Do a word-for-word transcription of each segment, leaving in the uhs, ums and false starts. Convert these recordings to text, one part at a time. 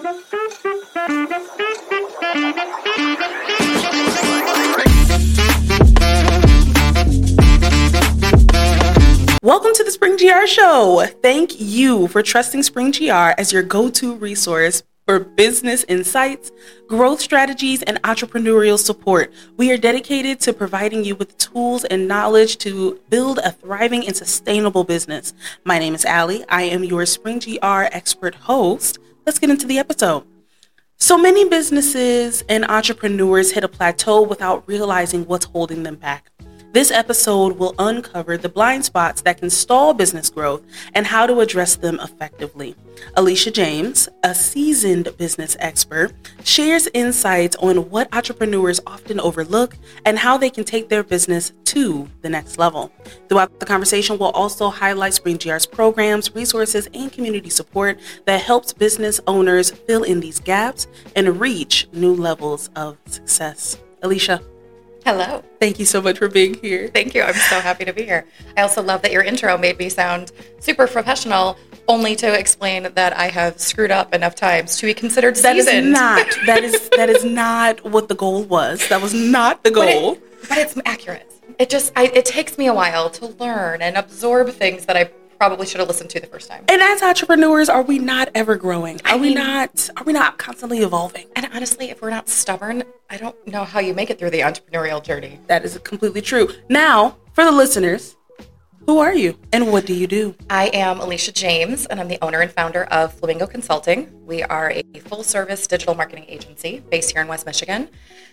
Welcome to the Spring G R Show. Thank you for trusting Spring G R as your go-to resource for business insights, growth strategies, and entrepreneurial support. We are dedicated to providing you with tools and knowledge to build a thriving and sustainable business. My name is Allie. I am your Spring G R expert host. Let's get into the episode. So many businesses and entrepreneurs hit a plateau without realizing what's holding them back. This episode will uncover the blind spots that can stall business growth and how to address them effectively. Alicia James, a seasoned business expert, shares insights on what entrepreneurs often overlook and how they can take their business to the next level. Throughout the conversation, we'll also highlight Spring G R's programs, resources, and community support that helps business owners fill in these gaps and reach new levels of success. Alicia. Hello. Thank you so much for being here. Thank you. I'm so happy to be here. I also love that your intro made me sound super professional, only to explain that I have screwed up enough times to be considered seasoned. That is not. That is that is not what the goal was. That was not the goal. But, it, but it's accurate. It just I, it takes me a while to learn and absorb things that I probably should have listened to the first time. And as entrepreneurs, are we not ever growing? Are I we mean, not? Are we not constantly evolving? And honestly, if we're not stubborn, I don't know how you make it through the entrepreneurial journey. That is completely true. Now, for the listeners, who are you and what do you do? I am Alicia James, and I'm the owner and founder of Flamingo Consulting. We are a full-service digital marketing agency based here in West Michigan.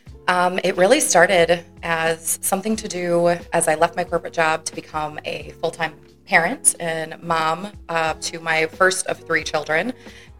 Um, it really started as something to do as I left my corporate job to become a full-time parent and mom uh, to my first of three children.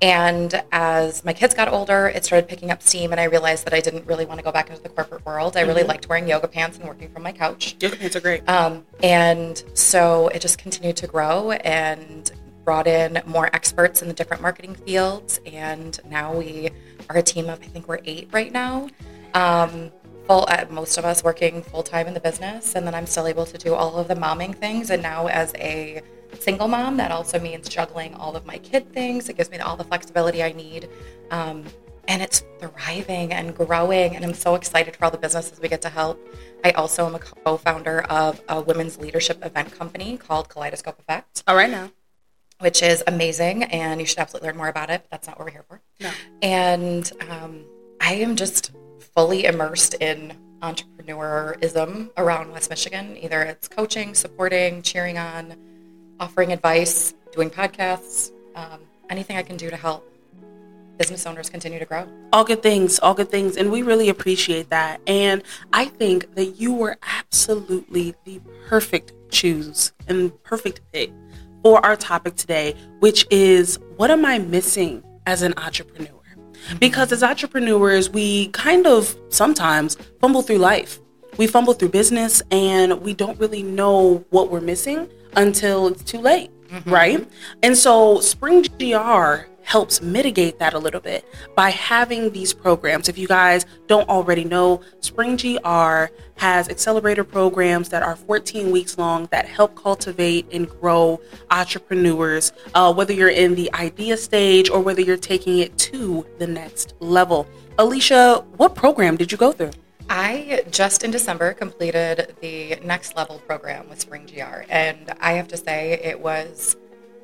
And as my kids got older, it started picking up steam, and I realized that I didn't really want to go back into the corporate world. I really mm-hmm. liked wearing yoga pants and working from my couch. Yoga pants are great. Um, and so it just continued to grow and brought in more experts in the different marketing fields. And now we are a team of, I think we're eight right now. Um, Full, uh, most of us working full-time in the business, and then I'm still able to do all of the momming things. And now as a single mom, that also means juggling all of my kid things. It gives me all the flexibility I need. Um, and it's thriving and growing, and I'm so excited for all the businesses we get to help. I also am a co-founder of a women's leadership event company called Kaleidoscope Effect. All right now. Which is amazing, and you should absolutely learn more about it, but that's not what we're here for. No. And um, I am just fully immersed in entrepreneurism around West Michigan. Either it's coaching, supporting, cheering on, offering advice, doing podcasts, um, anything I can do to help business owners continue to grow. All good things, all good things. And we really appreciate that. And I think that you were absolutely the perfect choose and perfect pick for our topic today, which is, what am I missing as an entrepreneur? Because as entrepreneurs, we kind of sometimes fumble through life. We fumble through business, and we don't really know what we're missing until it's too late, mm-hmm. right? And so Spring G R helps mitigate that a little bit by having these programs. If you guys don't already know, Spring G R has accelerator programs that are fourteen weeks long that help cultivate and grow entrepreneurs, uh, whether you're in the idea stage or whether you're taking it to the next level. Alicia, what program did you go through? I just in December completed the next level program with Spring G R, and I have to say it was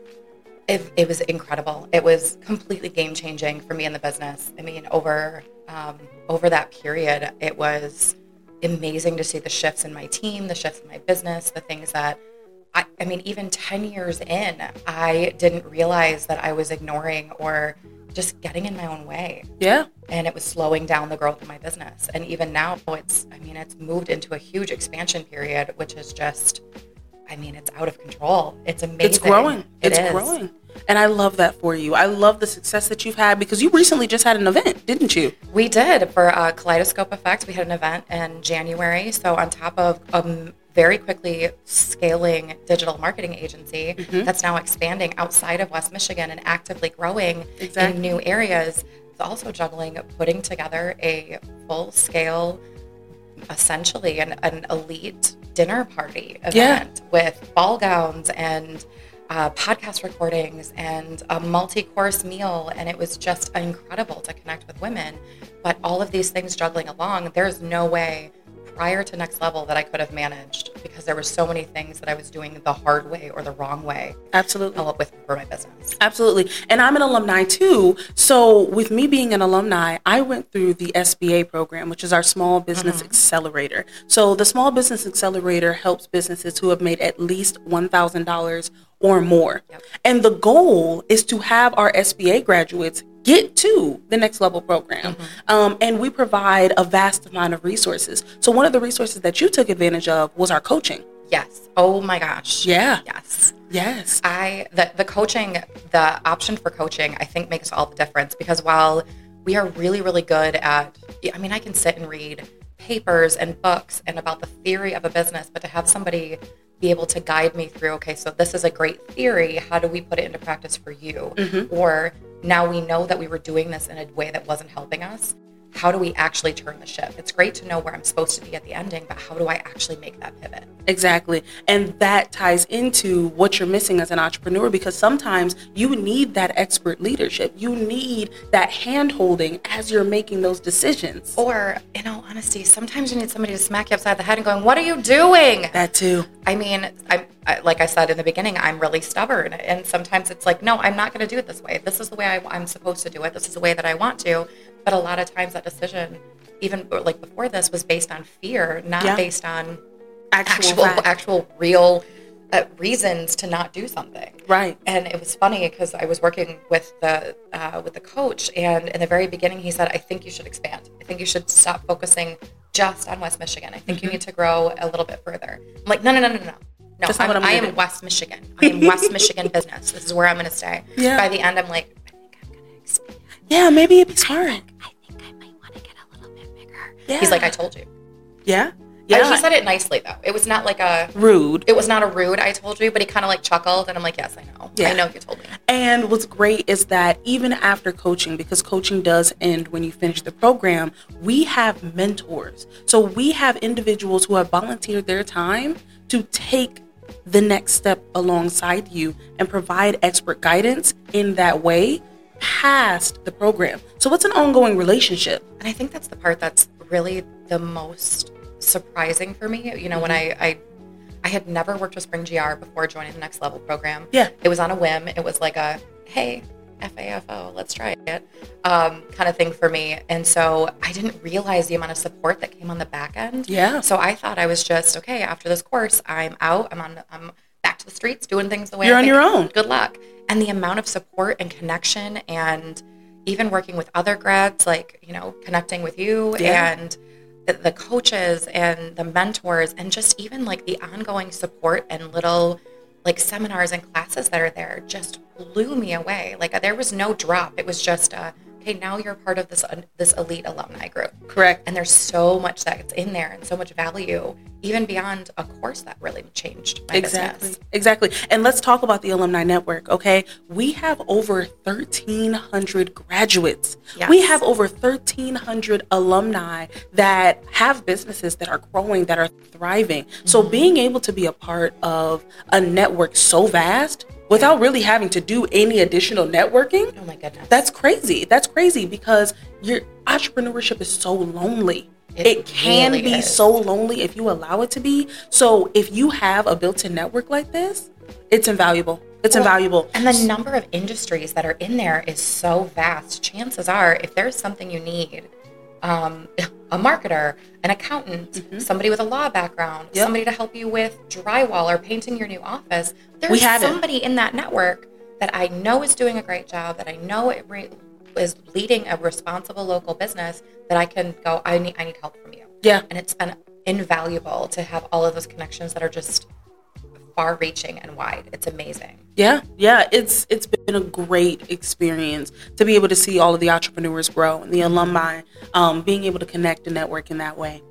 It, it was incredible. It was completely game-changing for me in the business. I mean, over um, over that period, it was amazing to see the shifts in my team, the shifts in my business, the things that, I, I mean, even ten years in, I didn't realize that I was ignoring or just getting in my own way. Yeah. And it was slowing down the growth of my business. And even now, it's, I mean, it's moved into a huge expansion period, which is just, I mean, it's out of control. It's amazing. It's growing. It it's is. growing. And I love that for you. I love the success that you've had because you recently just had an event, didn't you? We did for uh, Kaleidoscope Effect. We had an event in January. So on top of a very quickly scaling digital marketing agency mm-hmm. that's now expanding outside of West Michigan and actively growing exactly. in new areas, it's also juggling putting together a full-scale, essentially an, an elite dinner party event yeah. with ball gowns and uh, podcast recordings and a multi-course meal. And it was just incredible to connect with women. But all of these things juggling along, there's no way prior to Next Level that I could have managed, because there were so many things that I was doing the hard way or the wrong way. Absolutely. With for my business. Absolutely. And I'm an alumni too. So with me being an alumni, I went through the S B A program, which is our Small Business mm-hmm. Accelerator. So the Small Business Accelerator helps businesses who have made at least one thousand dollars or more. Yep. And the goal is to have our S B A graduates get to the Next Level program. Mm-hmm. Um, and we provide a vast amount of resources. So one of the resources that you took advantage of was our coaching. Yes. Oh my gosh. Yeah. Yes. Yes. I the, the coaching, the option for coaching, I think makes all the difference, because while we are really, really good at, I mean, I can sit and read papers and books and about the theory of a business, but to have somebody be able to guide me through, okay, so this is a great theory, how do we put it into practice for you? Mm-hmm. Or now we know that we were doing this in a way that wasn't helping us. How do we actually turn the ship? It's great to know where I'm supposed to be at the ending, but how do I actually make that pivot? Exactly. And that ties into what you're missing as an entrepreneur, because sometimes you need that expert leadership. You need that hand-holding as you're making those decisions. Or, in all honesty, sometimes you need somebody to smack you upside the head and going, what are you doing? That too. I mean, I'm, I, like I said in the beginning, I'm really stubborn. And sometimes it's like, no, I'm not going to do it this way. This is the way I, I'm supposed to do it. This is the way that I want to. But a lot of times that decision, even like before this, was based on fear, not yeah. based on actual, actual, actual real uh, reasons to not do something. Right. And it was funny because I was working with the uh, with the coach, and in the very beginning, he said, "I think you should expand. I think you should stop focusing just on West Michigan. I think mm-hmm. you need to grow a little bit further." I'm like, "No, no, no, no, no." No, I'm, I'm I am do. West Michigan. I am West Michigan business. This is where I'm going to stay. Yeah. By the end, I'm like, I think I'm going to expand. Yeah, maybe it'd be smart. I think, I think I might want to get a little bit bigger. Yeah. He's like, I told you. Yeah? Yeah. He said it nicely, though. It was not like a... Rude. It was not a rude, I told you, but he kind of like chuckled, and I'm like, yes, I know. Yeah. I know you told me. And what's great is that even after coaching, because coaching does end when you finish the program, we have mentors. So we have individuals who have volunteered their time to take the next step alongside you and provide expert guidance in that way past the program. So it's an ongoing relationship. And I think that's the part that's really the most surprising for me. You know, mm-hmm. when I, I I had never worked with Spring G R before joining the Next Level program. Yeah. It was on a whim. It was like a, hey, F A F O, let's try it, um, kind of thing for me. And so I didn't realize the amount of support that came on the back end. Yeah. So I thought I was just, okay, after this course, I'm out, I'm on, I'm back to the streets doing things the way You're I on think. your own. Good luck. And the amount of support and connection, and even working with other grads, like, you know, connecting with you yeah. and the, the coaches and the mentors, and just even like the ongoing support and little like seminars and classes that are there just blew me away. Like there was no drop. It was just, uh, okay, now you're part of this uh, this elite alumni group. Correct. And there's so much that's in there and so much value, even beyond a course that really changed my exactly. business. Exactly. And let's talk about the alumni network, okay? We have over thirteen hundred graduates. Yes. We have over thirteen hundred alumni that have businesses that are growing, that are thriving. Mm-hmm. So being able to be a part of a network so vast without really having to do any additional networking. Oh my goodness. That's crazy. That's crazy because your entrepreneurship is so lonely. It, it can really be is. so lonely if you allow it to be. So if you have a built-in network like this, it's invaluable. It's well, invaluable. And the number of industries that are in there is so vast. Chances are, if there's something you need, um, a marketer, an accountant, mm-hmm. somebody with a law background, yep. somebody to help you with drywall or painting your new office, there's somebody it. in that network that I know is doing a great job, that I know it re- is leading a responsible local business, that I can go, I need, I need help from you. Yeah. And it's been invaluable to have all of those connections that are just far-reaching and wide. It's amazing. Yeah, yeah, it's it's been a great experience to be able to see all of the entrepreneurs grow and the alumni um, being able to connect and network in that way.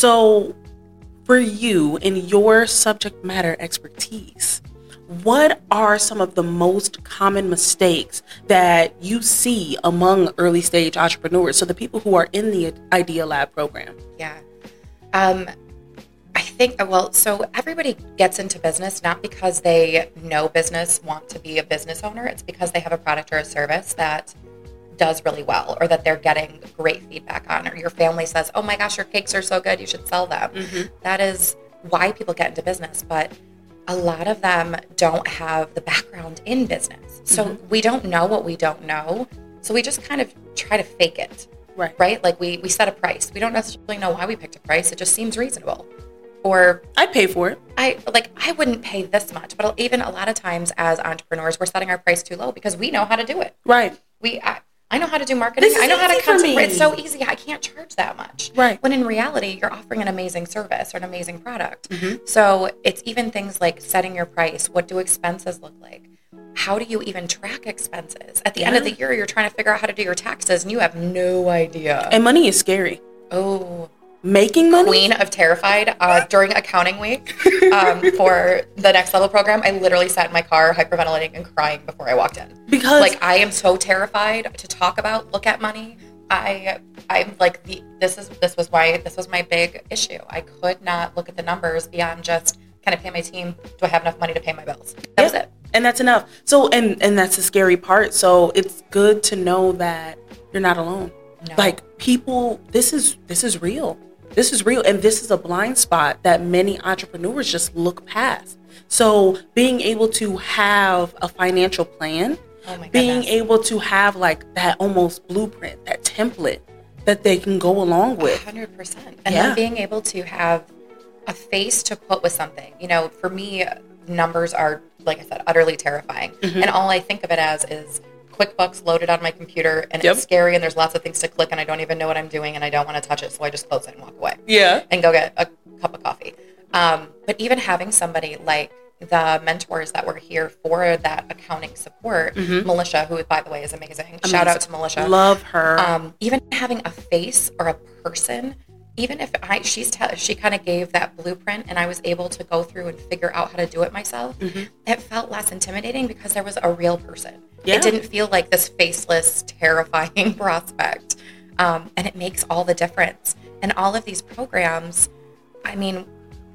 So for you, in your subject matter expertise, what are some of the most common mistakes that you see among early stage entrepreneurs? So the people who are in the Idea Lab program. Yeah. Um, I think, well, so everybody gets into business not because they know business, want to be a business owner. It's because they have a product or a service that does really well, or that they're getting great feedback on, or your family says, oh my gosh, your cakes are so good, you should sell them. Mm-hmm. That is why people get into business. But a lot of them don't have the background in business. So mm-hmm. we don't know what we don't know. So we just kind of try to fake it. Right. Right? Like we, we set a price. We don't necessarily know why we picked a price. It just seems reasonable. Or I'd pay for it. I like I wouldn't pay this much, but even a lot of times as entrepreneurs, we're setting our price too low because we know how to do it. Right. We I, I know how to do marketing. I know how to content. It's so easy. I can't charge that much. Right. When in reality, you're offering an amazing service or an amazing product. Mm-hmm. So it's even things like setting your price. What do expenses look like? How do you even track expenses? At the yeah. end of the year, you're trying to figure out how to do your taxes and you have no idea. And money is scary. Oh. Making money? Queen of terrified. Uh, during accounting week um, for the Next Level program, I literally sat in my car hyperventilating and crying before I walked in. Because like I am so terrified to talk about, look at money. I I'm like the this is this was why this was my big issue. I could not look at the numbers beyond just, can I pay my team? Do I have enough money to pay my bills? That yeah. was it. And that's enough. So and and that's the scary part. So it's good to know that you're not alone. No. Like people, this is this is real. This is real, and this is a blind spot that many entrepreneurs just look past. So being able to have a financial plan, oh my being goodness. able to have like that almost blueprint, that template that they can go along with. one hundred percent. And yeah. then being able to have a face to put with something. You know, for me, numbers are, like I said, utterly terrifying. Mm-hmm. And all I think of it as is QuickBooks loaded on my computer, and yep. it's scary, and there's lots of things to click, and I don't even know what I'm doing, and I don't want to touch it, so I just close it and walk away. Yeah. And go get a cup of coffee. Um, but even having somebody like the mentors that were here for that accounting support, mm-hmm. Melissa, who, by the way, is amazing. amazing. Shout out to Melissa. Love her. Um, even having a face or a person, even if I, she's te- she kind of gave that blueprint and I was able to go through and figure out how to do it myself, mm-hmm. it felt less intimidating because there was a real person. Yeah. It didn't feel like this faceless, terrifying prospect. Um, and it makes all the difference. And all of these programs, I mean,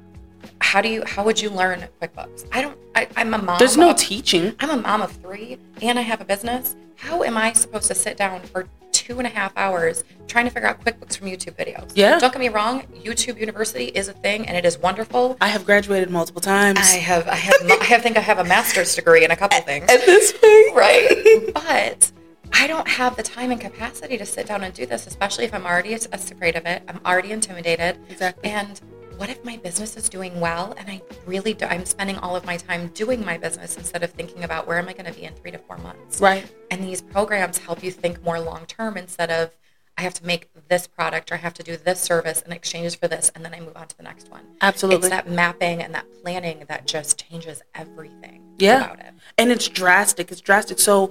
how do you, how would you learn QuickBooks? I don't, I, I'm a mom. There's no of, teaching. I'm a mom of three and I have a business. How am I supposed to sit down for two and a half hours trying to figure out QuickBooks from YouTube videos? Yeah. Don't get me wrong. YouTube University is a thing and it is wonderful. I have graduated multiple times. I have, I have, I have, think I have a master's degree in a couple things. At this point. Right. But I don't have the time and capacity to sit down and do this, especially if I'm already afraid of it. I'm already intimidated. Exactly. And what if my business is doing well and I really do, I'm spending all of my time doing my business instead of thinking about where am I going to be in three to four months? Right. And these programs help you think more long term instead of I have to make this product or I have to do this service in exchange for this and then I move on to the next one. Absolutely. It's that mapping and that planning that just changes everything yeah. about it. And it's drastic. It's drastic. So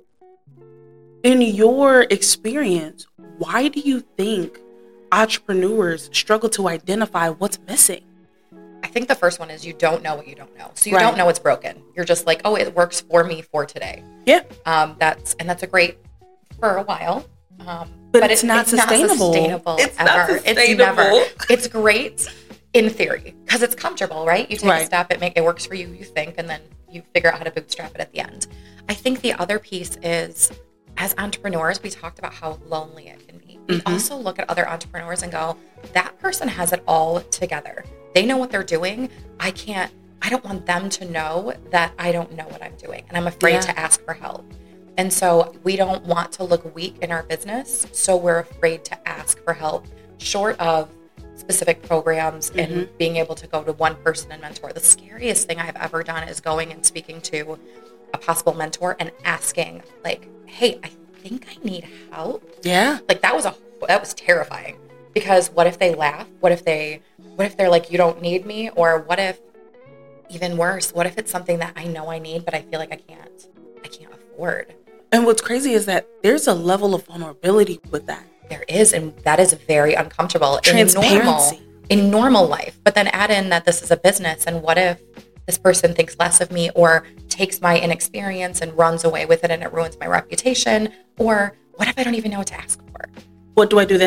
in your experience, why do you think entrepreneurs struggle to identify what's missing? I think the first one is you don't know what you don't know. So you right. don't know what's broken. You're just like, oh, it works for me for today. Yeah. Um, that's and that's a great for a while. Um, but, but it's, it, not, it's sustainable. not sustainable. It's ever. not sustainable. It's never. It's great in theory because it's comfortable, right? You take right. a step, it make it works for you. You think, and then you figure out how to bootstrap it at the end. I think the other piece is, as entrepreneurs, we talked about how lonely it can be. We mm-hmm. also look at other entrepreneurs and go, that person has it all together. They know what they're doing. I can't, I don't want them to know that I don't know what I'm doing. And I'm afraid yeah. to ask for help. And so we don't want to look weak in our business. So we're afraid to ask for help short of specific programs mm-hmm. and being able to go to one person and mentor. The scariest thing I've ever done is going and speaking to a possible mentor and asking like, hey, I think I need help. Yeah. Like that was a, that was terrifying because what if they laugh? What if they, what if they're like, you don't need me? Or what if, even worse, what if it's something that I know I need, but I feel like I can't, I can't afford. And what's crazy is that there's a level of vulnerability with that. There is, and that is very uncomfortable in normal, in normal life. But then add in that this is a business, and what if this person thinks less of me or takes my inexperience and runs away with it and it ruins my reputation? Or what if I don't even know what to ask for? What do I do then?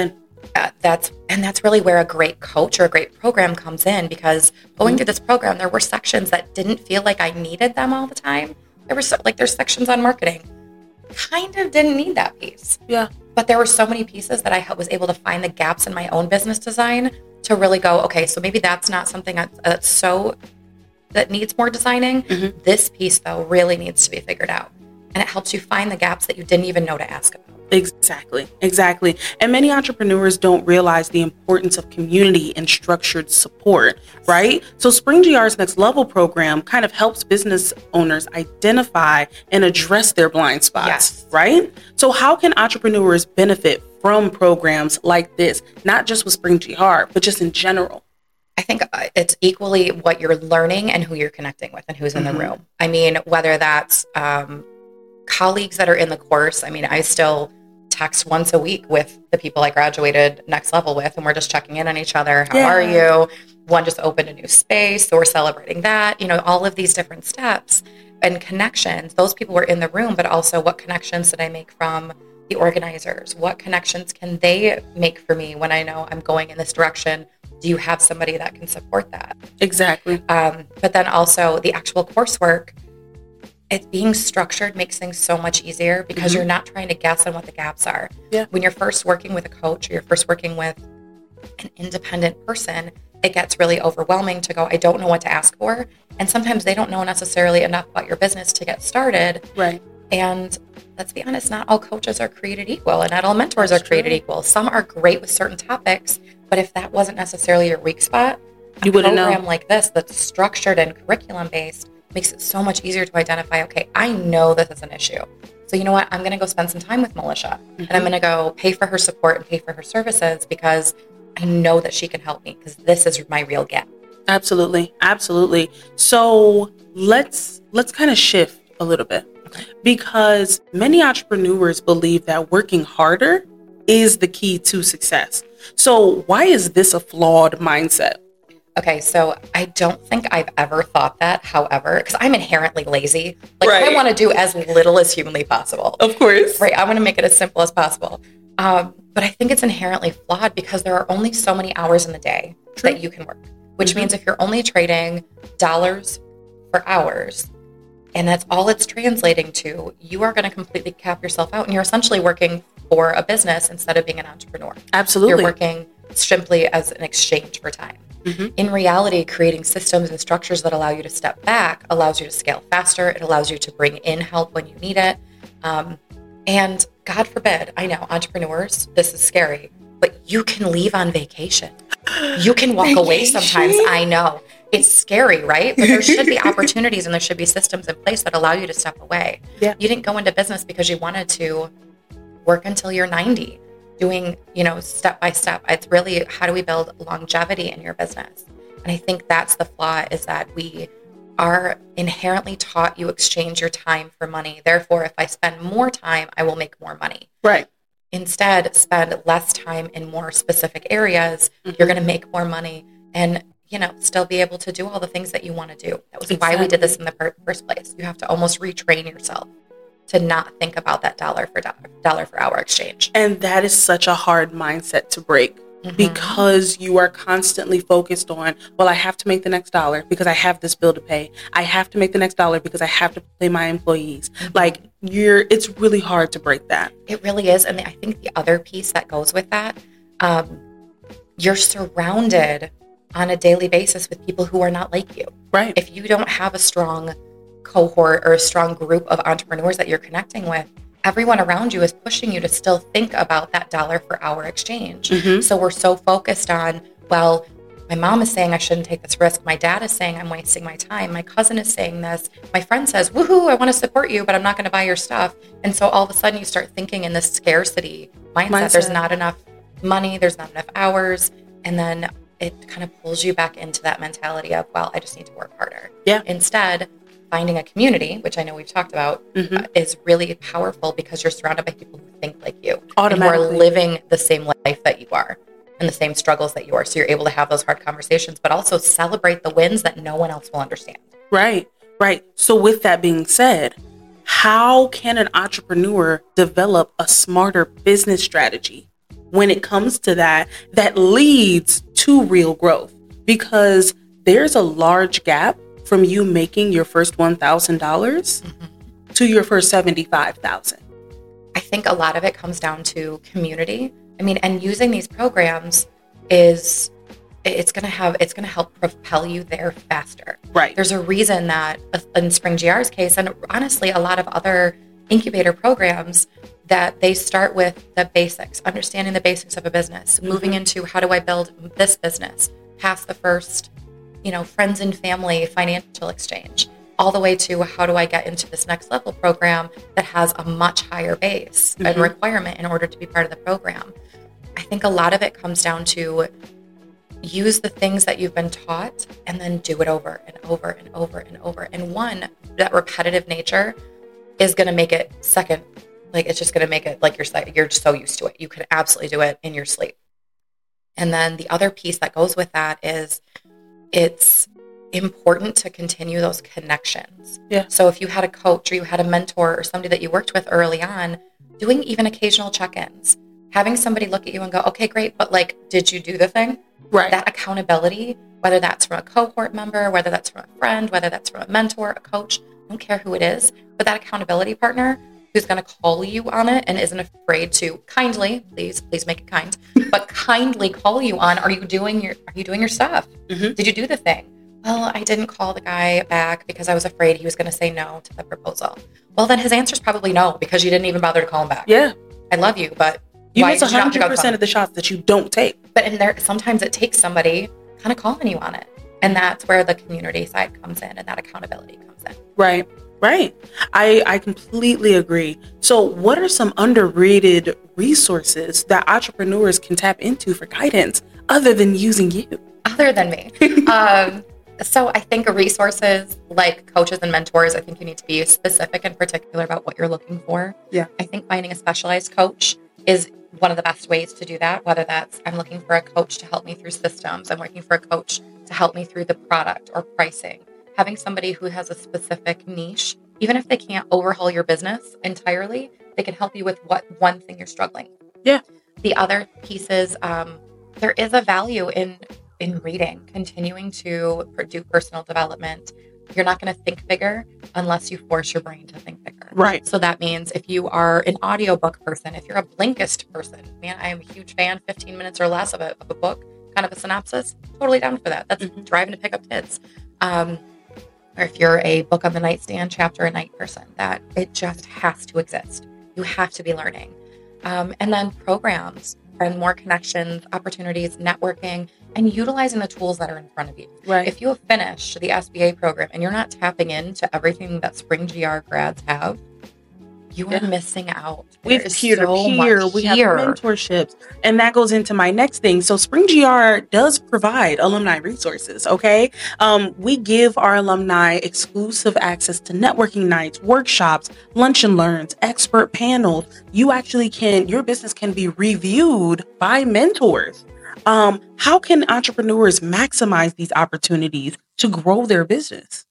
Uh, that's and that's really where a great coach or a great program comes in, because going through this program, there were sections that didn't feel like I needed them all the time. There were so, like there's sections on marketing, kind of didn't need that piece. Yeah. But there were so many pieces that I was able to find the gaps in my own business design to really go, okay, so maybe that's not something that's, that's so that needs more designing. Mm-hmm. This piece though really needs to be figured out, and it helps you find the gaps that you didn't even know to ask about. Exactly, exactly. And many entrepreneurs don't realize the importance of community and structured support, right? So Spring G R's Next Level program kind of helps business owners identify and address their blind spots, Yes. right? So how can entrepreneurs benefit from programs like this, not just with Spring G R, but just in general? I think uh, it's equally what you're learning and who you're connecting with and who's in Mm-hmm. the room. I mean, whether that's um, colleagues that are in the course. I mean, I still text once a week with the people I graduated Next Level with, and we're just checking in on each other. How Yeah. are you? One just opened a new space, so we're celebrating that. You know, all of these different steps and connections. Those people were in the room, but also what connections did I make from the organizers? What connections can they make for me when I know I'm going in this direction? Do you have somebody that can support that? Exactly. Um, but then also the actual coursework, it being structured makes things so much easier, because Mhm. you're not trying to guess on what the gaps are. Yeah. When you're first working with a coach, or you're first working with an independent person, it gets really overwhelming to go, I don't know what to ask for. And sometimes they don't know necessarily enough about your business to get started. Right. And let's be honest, not all coaches are created equal, and not all mentors That's are created true. equal. Some are great with certain topics, but if that wasn't necessarily your weak spot, a You wouldn't know. program like this that's structured and curriculum based makes it so much easier to identify, okay, I know this is an issue. So you know what? I'm going to go spend some time with Melissa, and I'm going to go pay for her support and pay for her services, because I know that she can help me, because this is my real gap. Absolutely. Absolutely. So let's let's kind of shift a little bit, because many entrepreneurs believe that working harder is the key to success. So why is this a flawed mindset? Okay, so I don't think I've ever thought that. However, because I'm inherently lazy, like I Right. want to do as little as humanly possible. Of course. Right, I want to make it as simple as possible. Um, but I think it's inherently flawed, because there are only so many hours in the day True. that you can work, which Mhm. means if you're only trading dollars for hours, and that's all it's translating to, you are going to completely cap yourself out, and you're essentially working for a business instead of being an entrepreneur. Absolutely. You're working simply as an exchange for time. Mhm. In reality, creating systems and structures that allow you to step back allows you to scale faster. It allows you to bring in help when you need it. Um, and God forbid, I know entrepreneurs, this is scary, but you can leave on vacation. You can walk away sometimes. Vacation? I know. It's scary, right? But there should be opportunities, and there should be systems in place that allow you to step away. Yeah. You didn't go into business because you wanted to work until you're ninety. Doing, you know, step by step. It's really, how do we build longevity in your business? And I think that's the flaw, is that we are inherently taught you exchange your time for money. Therefore, if I spend more time, I will make more money. Right. Instead, spend less time in more specific areas. Mhm. You're going to make more money, and, you know, still be able to do all the things that you want to do. That was why we did this in the per- first place. You have to almost retrain yourself to not think about that dollar for dollar, dollar for hour exchange. And that is such a hard mindset to break, Mhm. because you are constantly focused on, well, I have to make the next dollar because I have this bill to pay. I have to make the next dollar because I have to pay my employees. Mhm. Like you're, it's really hard to break that. It really is. And I think the other piece that goes with that, um, you're surrounded on a daily basis with people who are not like you. Right. If you don't have a strong cohort or a strong group of entrepreneurs that you're connecting with, everyone around you is pushing you to still think about that dollar per hour exchange. Mhm. So we're so focused on, well, my mom is saying I shouldn't take this risk. My dad is saying I'm wasting my time. My cousin is saying this. My friend says, woohoo, I want to support you, but I'm not going to buy your stuff. And so all of a sudden you start thinking in this scarcity mindset. Mindset. There's not enough money. There's not enough hours. And then it kind of pulls you back into that mentality of, well, I just need to work harder. Yeah. Instead, finding a community, which I know we've talked about, Mhm. uh, is really powerful, because you're surrounded by people who think like you and who are Automatically. living the same life that you are and the same struggles that you are. So you're able to have those hard conversations, but also celebrate the wins that no one else will understand. Right. Right. So with that being said, how can an entrepreneur develop a smarter business strategy? when it comes to that, that leads to real growth, because there's a large gap from you making your first one thousand dollars mm-hmm. to your first seventy-five thousand dollars. I think a lot of it comes down to community. I mean, and using these programs is, it's going to have, it's going to help propel you there faster. Right. There's a reason that in Spring G R's case, and honestly, a lot of other incubator programs, that they start with the basics, understanding the basics of a business, mm-hmm. moving into how do I build this business, past the first, you know, friends and family financial exchange, all the way to how do I get into this next level program that has a much higher base mm-hmm. and requirement in order to be part of the program. I think a lot of it comes down to use the things that you've been taught and then do it over and over and over and over. And one, that repetitive nature is going to make it second. Like, it's just going to make it like you're, you're just so used to it. You could absolutely do it in your sleep. And then the other piece that goes with that is it's important to continue those connections. Yeah. So if you had a coach or you had a mentor or somebody that you worked with early on, doing even occasional check-ins, having somebody look at you and go, okay, great, but like, did you do the thing? Right. That accountability, whether that's from a cohort member, whether that's from a friend, whether that's from a mentor, a coach, I don't care who it is, but that accountability partner who's going to call you on it and isn't afraid to kindly, please, please make it kind, but kindly call you on, are you doing your, are you doing your stuff? Mm-hmm. Did you do the thing? Well, I didn't call the guy back because I was afraid he was going to say no to the proposal. Well, then his answer's probably no, because you didn't even bother to call him back. Yeah. I love you, but you miss one hundred percent of the shots that you don't take. But in there, sometimes it takes somebody kind of calling you on it. And that's where the community side comes in and that accountability comes in. Right. Right. I, I completely agree. So what are some underrated resources that entrepreneurs can tap into for guidance other than using you? Other than me. um, so I think resources like coaches and mentors, I think you need to be specific and particular about what you're looking for. Yeah. I think finding a specialized coach is one of the best ways to do that, whether that's I'm looking for a coach to help me through systems, I'm looking for a coach to help me through the product or pricing. Having somebody who has a specific niche, even if they can't overhaul your business entirely, they can help you with what one thing you're struggling. Yeah. The other pieces, um, there is a value in in reading, continuing to do personal development. You're not going to think bigger unless you force your brain to think bigger. Right. So that means if you are an audiobook person, if you're a Blinkist person, man, I am a huge fan, fifteen minutes or less of a, of a book, kind of a synopsis, totally down for that. That's mm-hmm. driving to pick up kids. Um, or if you're a book on the nightstand, chapter a night person, that it just has to exist. You have to be learning. Um, and then programs and more connections, opportunities, networking, and utilizing the tools that are in front of you. Right. If you have finished the S B A program and you're not tapping into everything that Spring G R grads have, you are yeah. missing out. We have peer-to-peer, we have mentorships, and that goes into my next thing. So Spring G R does provide alumni resources, okay? Um, we give our alumni exclusive access to networking nights, workshops, lunch and learns, expert panels. You actually can, your business can be reviewed by mentors. Um, how can entrepreneurs maximize these opportunities to grow their business?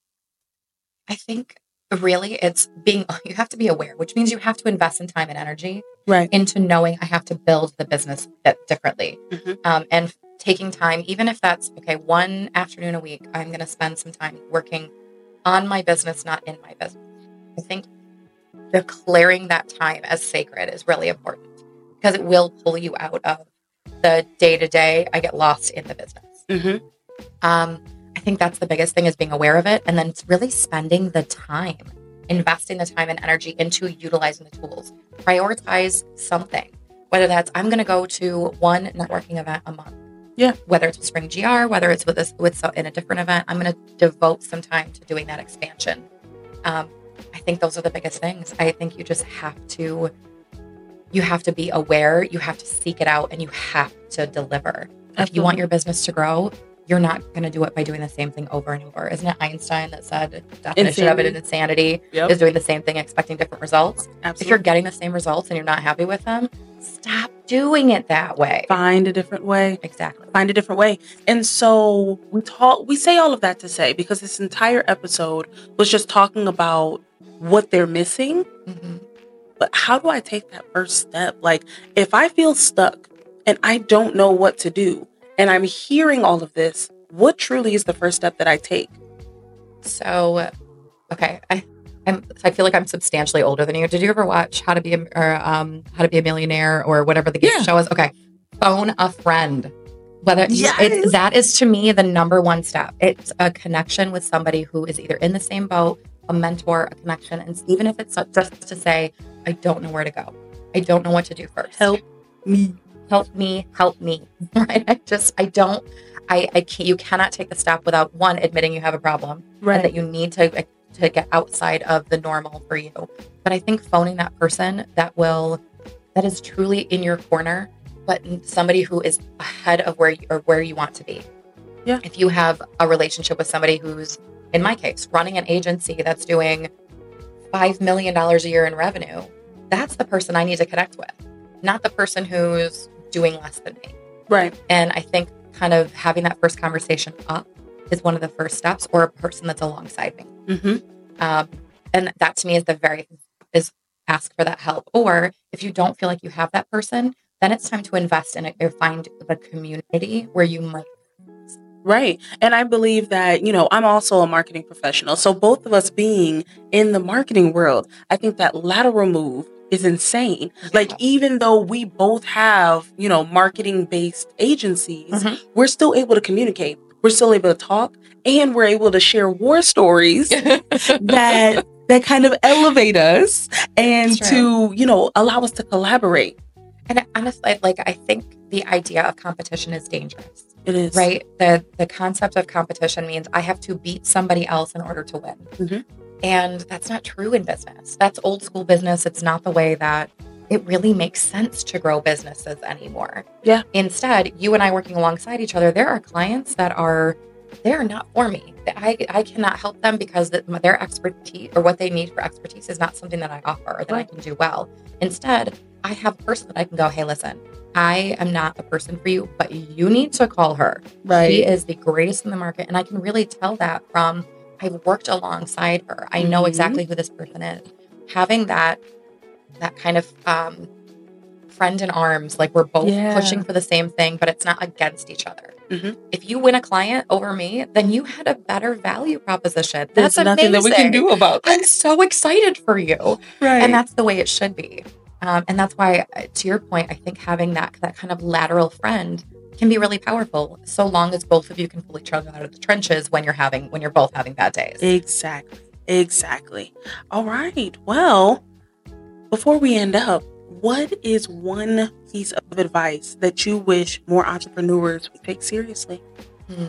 I think really it's being, you have to be aware, which means you have to invest in time and energy right. into knowing I have to build the business differently. Mm-hmm. Um, and taking time, even if that's, okay, one afternoon a week, I'm going to spend some time working on my business, not in my business. I think declaring that time as sacred is really important because it will pull you out of the day-to-day. I get lost in the business. Mm-hmm. Um, I think that's the biggest thing is being aware of it and then it's really spending the time, investing the time and energy into utilizing the tools. Prioritize something, whether that's I'm going to go to one networking event a month. Yeah. Whether it's a Spring G R, whether it's with this with so, in a different event, I'm going to devote some time to doing that expansion. Um, I think those are the biggest things. I think you just have to, you have to be aware, you have to seek it out, and you have to deliver. Absolutely. If you want your business to grow, you're not going to do it by doing the same thing over and over. Isn't it Einstein that said the definition insanity. of it is insanity yep. is doing the same thing, expecting different results? Absolutely. If you're getting the same results and you're not happy with them, stop doing it that way. Find a different way. Exactly. Find a different way. And so we talk, we say all of that to say, because this entire episode was just talking about what they're missing. Mm-hmm. But how do I take that first step? Like, if I feel stuck and I don't know what to do, and I'm hearing all of this. What truly is the first step that I take? So, okay, I I'm, I feel like I'm substantially older than you. Did you ever watch How to Be a, or um How to Be a Millionaire or whatever the game Yeah. show is? Okay, phone a friend. Whether Yes. it's, that is to me the number one step. It's a connection with somebody who is either in the same boat, a mentor, a connection, and even if it's just to say, I don't know where to go, I don't know what to do first. Help me. Help me, help me. Right? I just, I don't, I, I can't, you cannot take the step without one, admitting you have a problem Right. and that you need to, to get outside of the normal for you. But I think phoning that person that will, that is truly in your corner, but somebody who is ahead of where you, or where you want to be. Yeah. If you have a relationship with somebody who's, in my case, running an agency that's doing five million dollars a year in revenue, that's the person I need to connect with, not the person who's doing less than me. Right. And I think kind of having that first conversation up is one of the first steps, or a person that's alongside me. Mm-hmm. Um, and that to me is the very, is ask for that help. Or if you don't feel like you have that person, then it's time to invest in it or find the community where you might. Right. And I believe that, you know, I'm also a marketing professional. So both of us being in the marketing world, I think that lateral move is insane. Yeah. Like, even though we both have, you know, marketing based agencies, Mhm. we're still able to communicate. We're still able to talk, and we're able to share war stories that that kind of elevate us and That's true. to, you know, allow us to collaborate. And honestly, like, I think the idea of competition is dangerous. It is. Right? The the concept of competition means I have to beat somebody else in order to win. Mhm. And that's not true in business. That's old school business. It's not the way that it really makes sense to grow businesses anymore. Yeah. Instead, you and I working alongside each other, there are clients that are, they are not for me. I, I cannot help them because their expertise or what they need for expertise is not something that I offer or that I can do well. Instead, I have a person that I can go, hey, listen, I am not the person for you, but you need to call her. Right. She is the greatest in the market. And I can really tell that from, I've worked alongside her. I know Mhm. exactly who this person is. Having that, that kind of um, friend in arms, like we're both Yeah. pushing for the same thing, but it's not against each other. Mhm. If you win a client over me, then you had a better value proposition. There's That's nothing that we can amazing. do about that. I'm so excited for you. Right. And that's the way it should be. Um, and that's why, uh, to your point, I think having that that kind of lateral friend can be really powerful, so long as both of you can fully chug out of the trenches when you're having when you're both having bad days. Exactly. Exactly. All right. Well, before we end up, what is one piece of advice that you wish more entrepreneurs would take seriously? Hmm.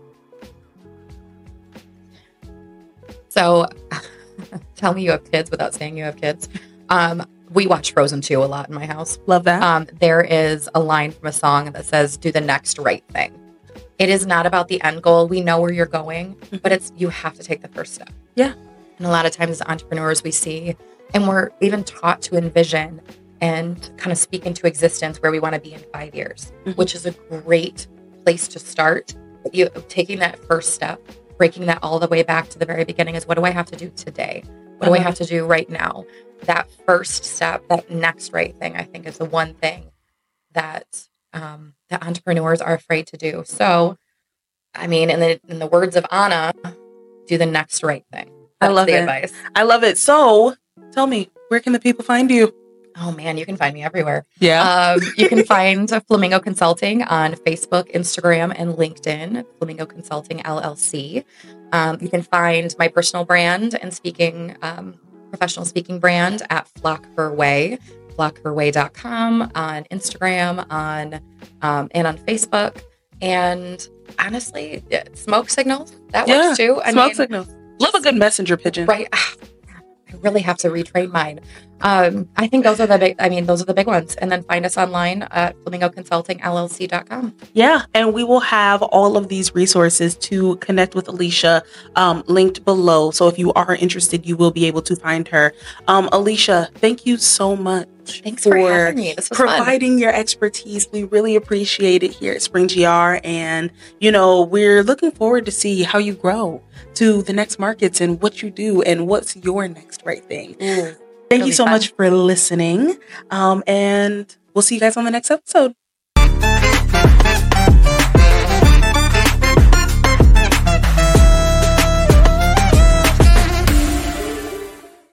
So, tell me you have kids without saying you have kids. Um, we watch Frozen two a lot in my house. Love that. Um, there is a line from a song that says, do the next right thing. It is not about the end goal. We know where you're going, but it's, you have to take the first step. Yeah. And a lot of times as entrepreneurs we see, and we're even taught to envision and kind of speak into existence where we want to be in five years, Mhm. which is a great place to start. You taking that first step, breaking that all the way back to the very beginning is, what do I have to do today? What do I have to do right now? That first step, that next right thing, I think is the one thing that um, that entrepreneurs are afraid to do. So, I mean, in the in the words of Anna, do the next right thing. That's I love the it. advice. I love it. So, tell me, where can the people find you? Oh man, you can find me everywhere. Yeah. Um, you can find Flamingo Consulting on Facebook, Instagram, and LinkedIn, Flamingo Consulting L L C. Um, you can find my personal brand and speaking, um, professional speaking brand at Flock Her Way, flock her way dot com, on Instagram, on um, and on Facebook. And honestly, yeah, smoke signals, that Yeah. works too. I Smoke mean, signals. Love a good messenger pigeon. right. I really have to retrain mine. Um, I think those are the big, I mean, those are the big ones. And then find us online at flamingo consulting L L C dot com. Yeah, and we will have all of these resources to connect with Alicia um, linked below. So if you are interested, you will be able to find her. Um, Alicia, thank you so much. Thanks for having me. This was fun. providing your expertise. We really appreciate it here at Spring G R. And, you know, we're looking forward to see how you grow to the next markets and what you do and what's your next right thing. Ooh, Thank really you so fun. much for listening. Um, and we'll see you guys on the next episode.